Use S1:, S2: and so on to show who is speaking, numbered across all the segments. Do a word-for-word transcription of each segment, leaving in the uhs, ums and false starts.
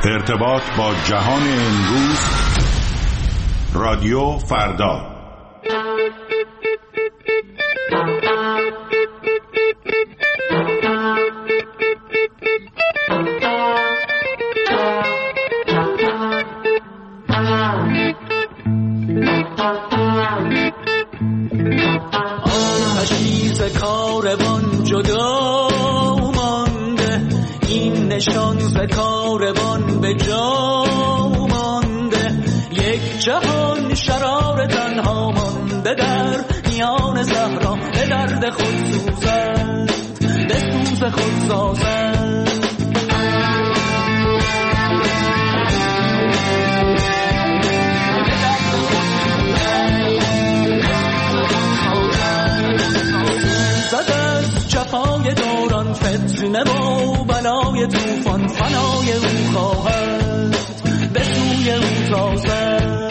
S1: ارتباط با جهان امروز، رادیو فردا.
S2: آتشی ز کاروان جدا مانده، این نشان ز کاروان به جا مانده. یک جهان شرار تنها مانده در میان صحرا، به درد خود سوزد، به سوز خود سازد. زد از جفای دوران فتنه و بلای توفان، فنای او خواهد به سوی او تازد.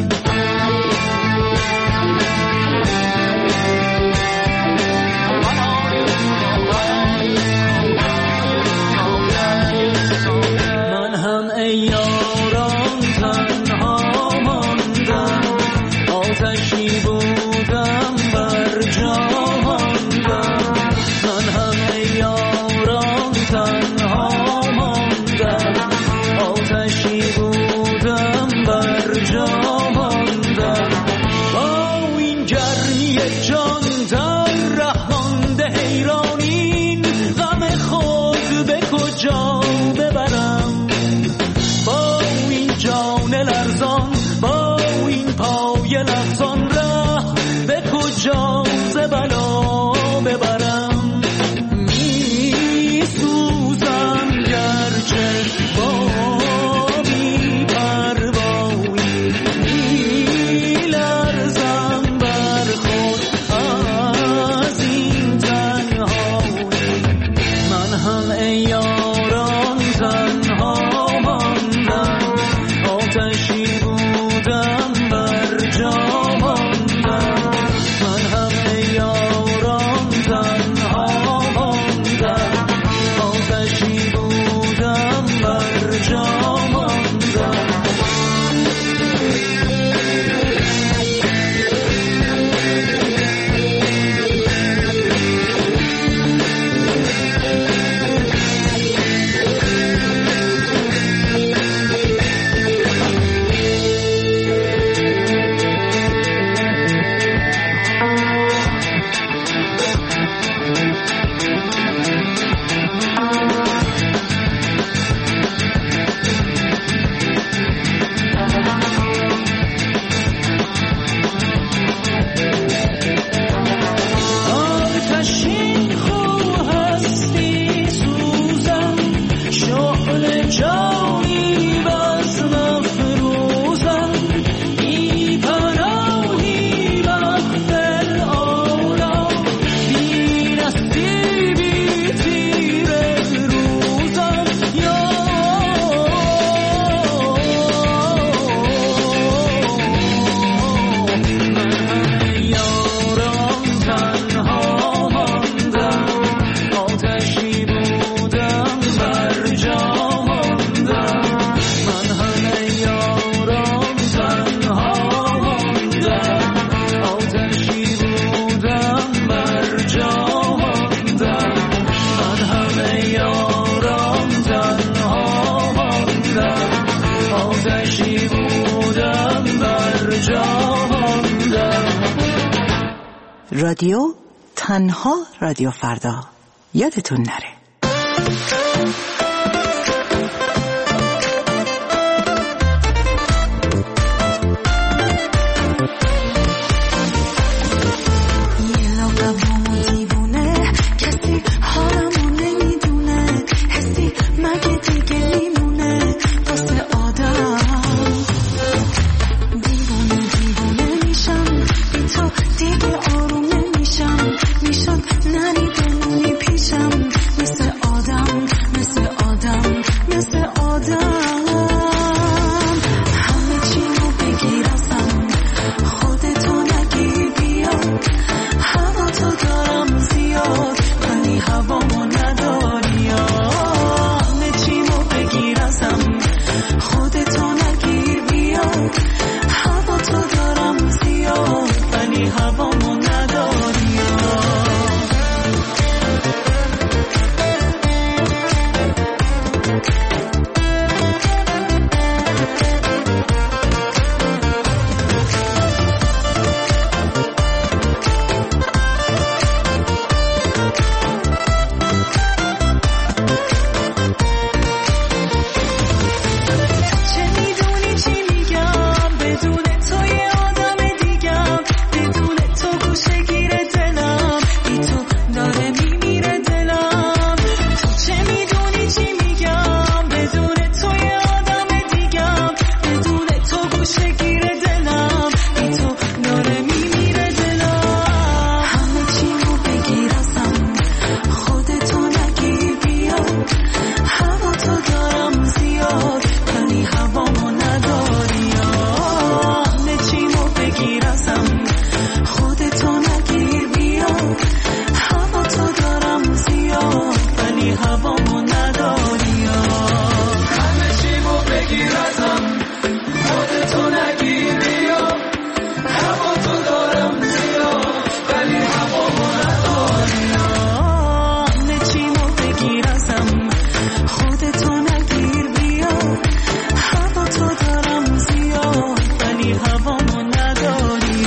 S2: من هم ای یاران تنها ماندم، آتشی بودم بر جا ماندم. من هم ای یاران تنها ماندم، آتشی بودم بر جا ماندم. با این گرمی جان در ره مانده حیرانین، غم خود به کجا ببرم؟ با این جان لرزان، با این پای لغزان، ره به کجا ز بلا ببرم؟ می سوزم گرچه با بی پروایی، می لرزم بر خود از این تنهایی. من هم ای یاران تنها ماندم، آتشی بودم بر جا ماندم. من هم ای یاران تنها ماندم، آتشی بودم بر جا ماندم. آتشین خو هستی سوزم، شعله جانی بز مفروزم. بی پناهی وقت العالم، بی نصیبی تیر روزم. یا یاران تنها ماندم، آتشی بودم بر جا ماندم. من هم یاران تنها ماندم، آتشی بودم بر جا ماندم. من هم یاران تنها ماندم، آتشی بودم بر جا ماندم.
S3: رادیو تنها، رادیو فردا. یادتون نره.
S4: نری بمونی پیشم، مثل آدم مثل آدم مثل آدم. همه چی رو بگیر ازم، خودتو نگیر بیا. هوا تو دارم زیاد ولی هوامو نداری. همه چی رو بگیر ازم، خودتو نگیر بیا هوا تو دارم زیاد ولی هوامو نداری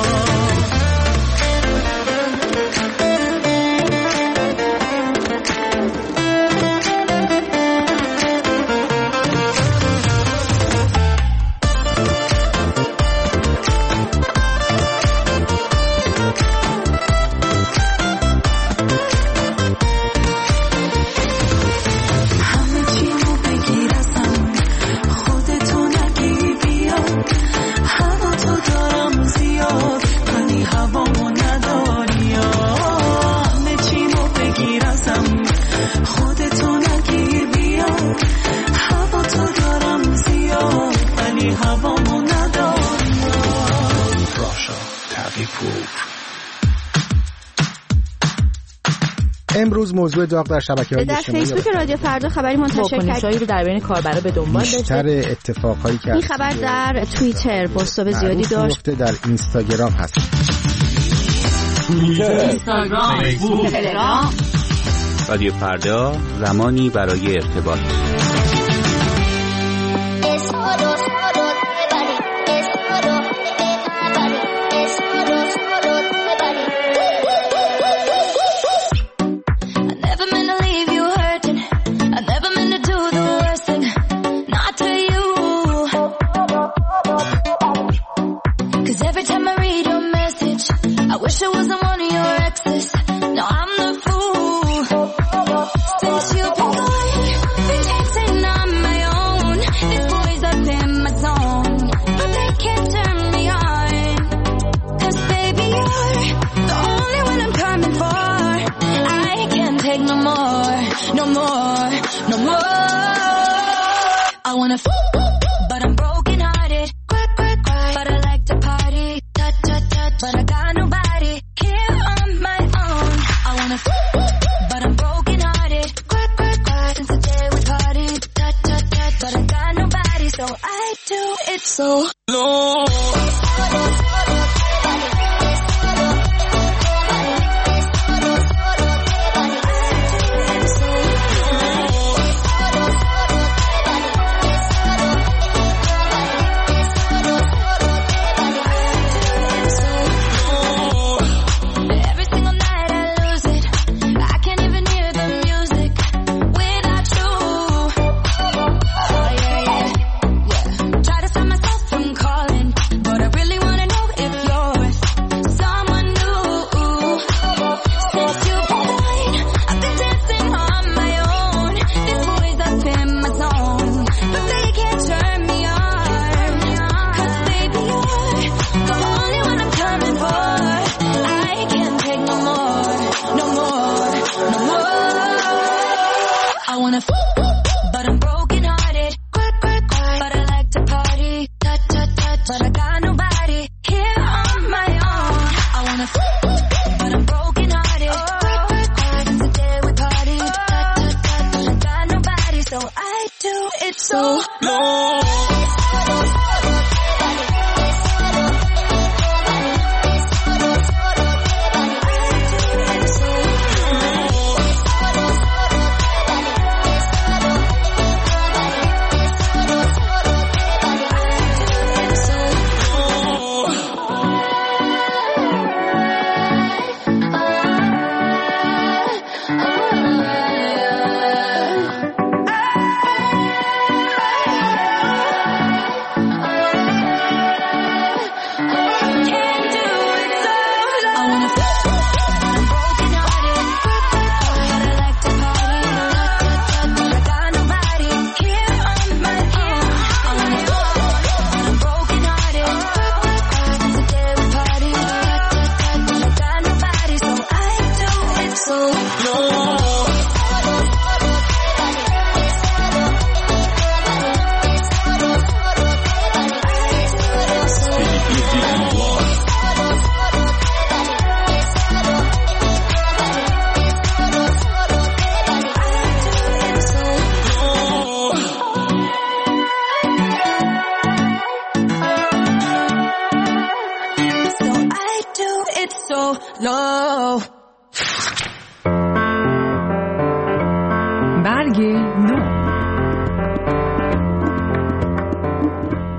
S5: امروز موضوع داغ در شبکه‌های
S6: اجتماعی در فیسبوک رادیو فردا خبری منتشر کرد رو در بین کاربرا به دنبال داشت.
S5: بیشتر اتفاقایی که
S6: این خبر در توییتر بازتاب زیادی داشت.
S5: در اینستاگرام هست.
S7: توییتر، اینستاگرام، فیسبوک، تلگرام. رادیو فردا زمانی برای ارتباط.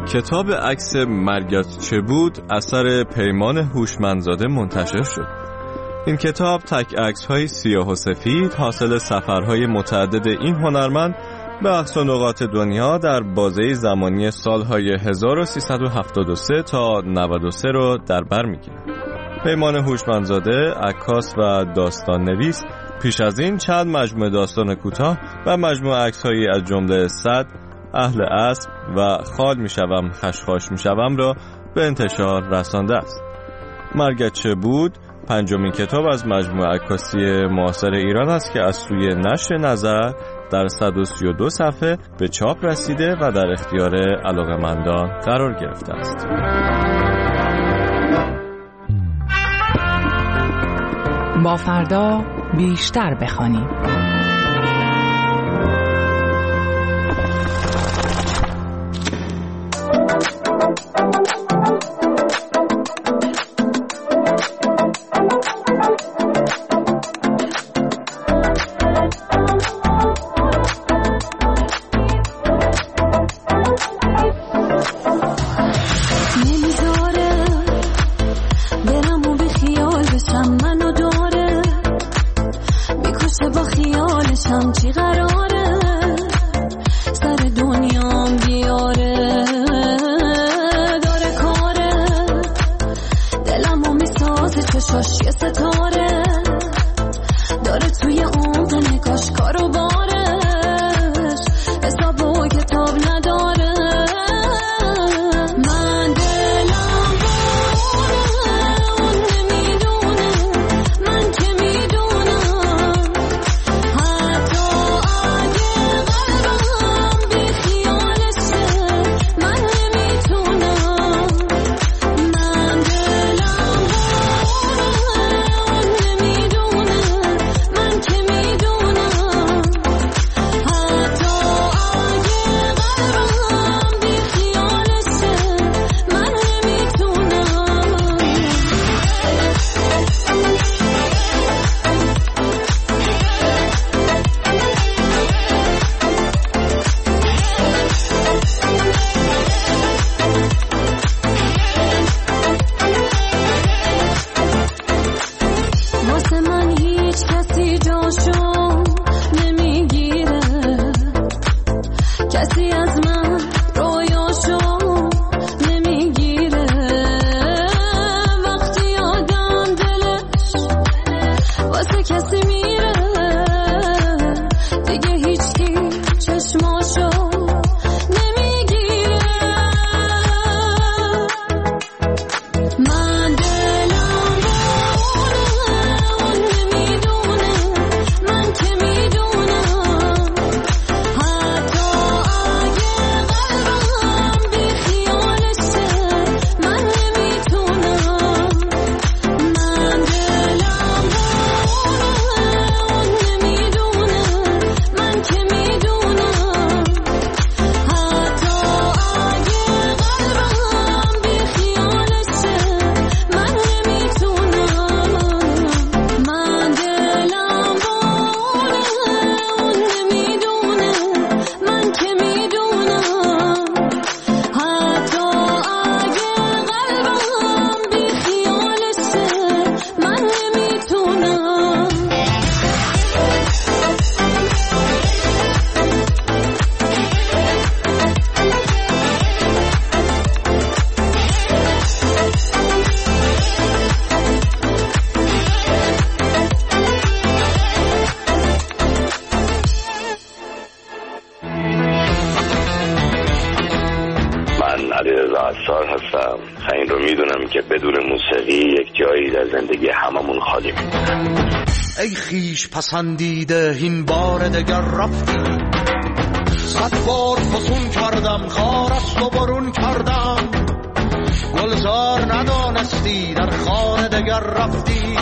S8: کتاب عکس مرگت چه بود اثر پیمان هوشمندزاده منتشر شد. این کتاب تک عکس‌های سیاه و سفید حاصل سفرهای متعدد این هنرمند به اقصا نقاط دنیا در بازه زمانی سالهای هزار و سیصد و هفتاد و سه تا نود و سه رو در بر می‌گیره. پیمان هوشمندزاده عکاس و داستان نویس پیش از این چند مجموعه داستان کوتاه و مجموعه عکس‌هایی از جمله صد، اهل اسب و خال میشوم خشخاش میشوم را به انتشار رسانده است. مرگت چه بود پنجمین کتاب از مجموعه عکاسی معاصر ایران است که از سوی نشر نظر در صد و سی و دو صفحه به چاپ رسیده و در اختیار علاقه‌مندان قرار گرفته است.
S9: با فردا بیشتر بخوانیم.
S10: این رو میدونم که بدون موسیقی یک جایی در زندگی هممون خالی میمونه.
S11: ای خیش پسندیده این بار دگر رفتی، صد بار فسون کردم خارست و برون کردم، گلزار ندانستی در خانه دگر رفتی،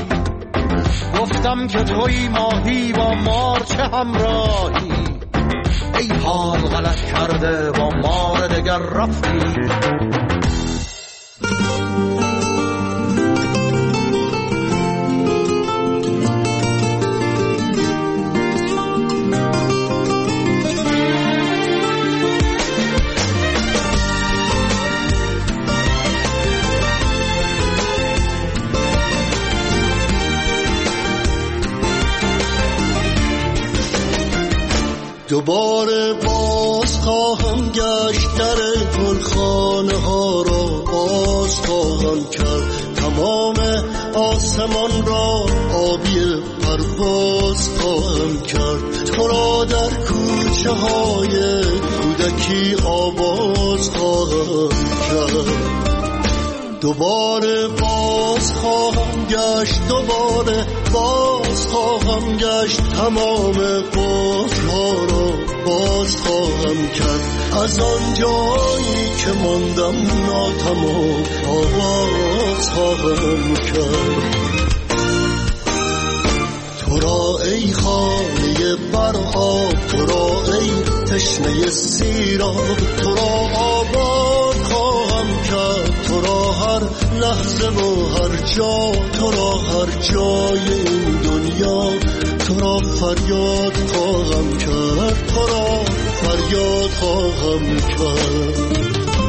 S11: گفتم که توی ماهی با مار چه همراهی، ای حال غلط کرده با مار دگر رفتی. دوباره باز خواهم گشت در گلخانه ها را باز خواهم کرد، تمام آسمان را آبی پرواز خواهم کرد، تو را در کوچه های کودکی آواز خواهم کرد. دوباره باز خواهم گشت، دوباره باز خواهم گشت، تمام قفل‌ها را باز خواهم کرد، از آن جایی که ماندم ناتمام آواز خواهم کرد. تو را ای خانه بر آب، تو را ای تشنه سیراب، تو را آباد خواهم کرد، تو را هر لحظه و هر جا، تو را هر جای این دنیا، تو را فریاد خواهم کرد، تو را فریاد خواهم کرد.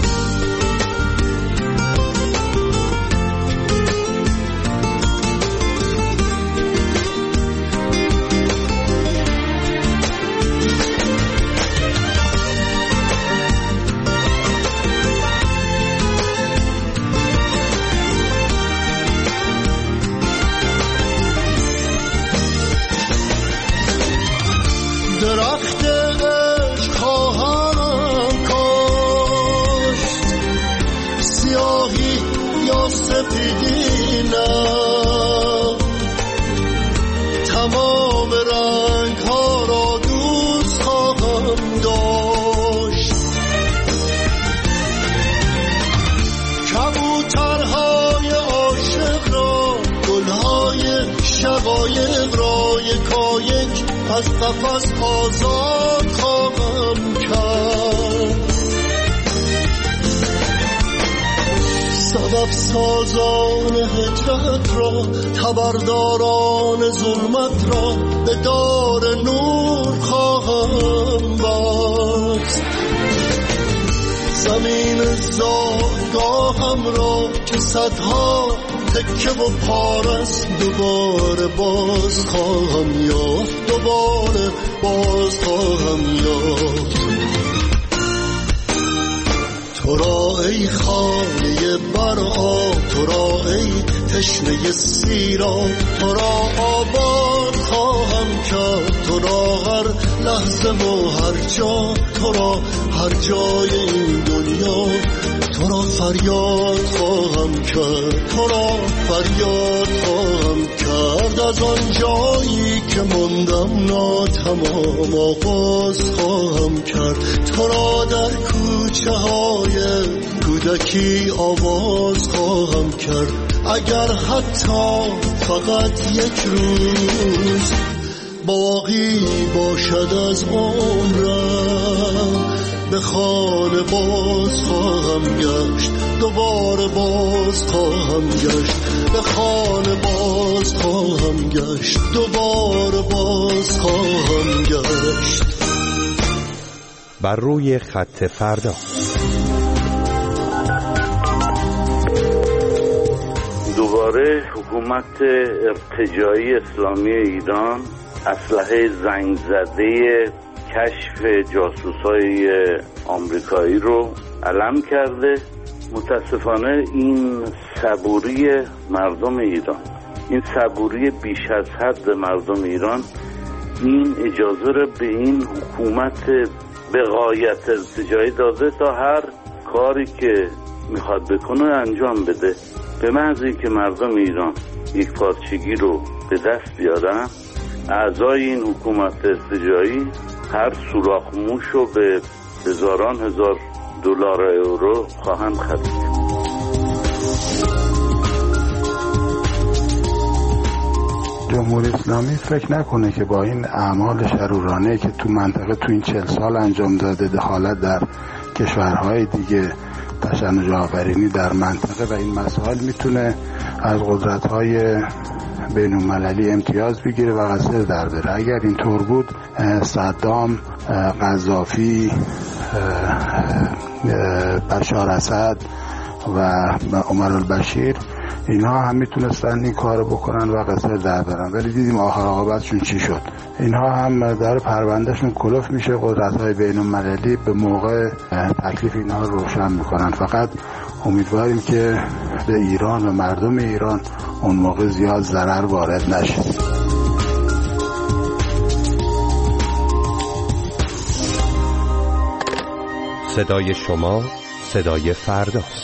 S11: درخت عشق خواهم کاشت، سیاهی یا سپیدی نه، تمام رنگ ها را دوست خواهم داشت، کبوترهای عاشق را، گلهای شقایق را یکایک از قفس آزاد خواهم کرد، سبب سازان هجرت را، تبرداران ظلمت را به دار نور خواهم بست، زمین زادگاهم را که صدها تکه و پارست دوباره باز خواهم یافت، دوباره باز خواهم یافت. تو را ای خانه بر آب، تو را ای تشنه سیراب، تو را آباد خواهم کرد، تو را هر لحظه و هر جا، تو را هر جای این دنیا، تو را فریاد خواهم کرد، تو را فریاد خواهم کرد، از آن جایی که ماندم ناتمام آغاز خواهم کرد، تو را در کوچه های کودکی آواز خواهم کرد، اگر حتی فقط یک روز باقی باشد از عمرم، به خانه باز خواهم گشت، دوباره باز خواهم گشت، به خانه باز خواهم گشت، دوباره باز خواهم گشت.
S5: بر روی خط فردا.
S10: دوباره حکومت ارتجاعی اسلامی ایران اسلحه زنگ زده کشف جاسوسای آمریکایی رو علم کرده. متاسفانه این صبوری مردم ایران، این صبوری بیش از حد مردم ایران، این اجازه رو به این حکومت به غایت ارتجاعی داده تا هر کاری که میخواد بکنه انجام بده. به محض اینکه مردم ایران یک پارچگی رو به دست بیارن، اعضای این حکومت ارتجاعی هر سوراخ موش رو به هزاران هزار دلار اورو خواهند خرید.
S12: جمهوری اسلامی فکر نکنه که با این اعمال شرورانه که تو منطقه تو این چهل سال انجام داده، دخالت در کشورهای دیگه، تشنج آفرینی در منطقه و این مسائل، میتونه از قدرت‌های بین‌المللی امتیاز بگیره و قصر در بره. اگر اینطور بود صدام، قذافی، بشار اسد و عمر البشیر، اینها هم میتونستن این کارو بکنن و قصر در برن، ولی دیدیم آخر عاقبتشون چی شد. اینها هم در پروندهشون کلوف میشه، قدرت‌های بین‌المللی به موقع تکلیف اینها رو روشن میکنن. فقط امیدواریم که به ایران و مردم ایران اون موقع زیاد ضرر وارد نشه.
S5: صدای شما صدای فرداست.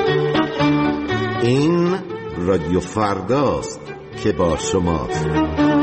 S13: رادیو فرداست که با شماست.